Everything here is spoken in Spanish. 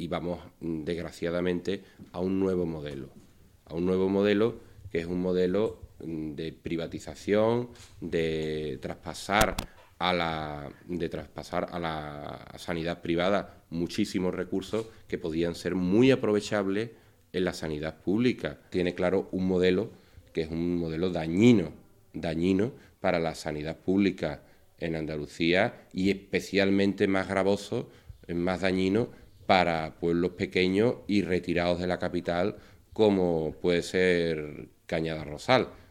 y vamos, desgraciadamente, a un nuevo modelo. A un nuevo modelo que es un modelo de privatización, de traspasar a la sanidad privada muchísimos recursos que podían ser muy aprovechables en la sanidad pública. Tiene claro un modelo que es un modelo dañino para la sanidad pública en Andalucía y especialmente más gravoso, más dañino para pueblos pequeños y retirados de la capital como puede ser Cañada Rosal.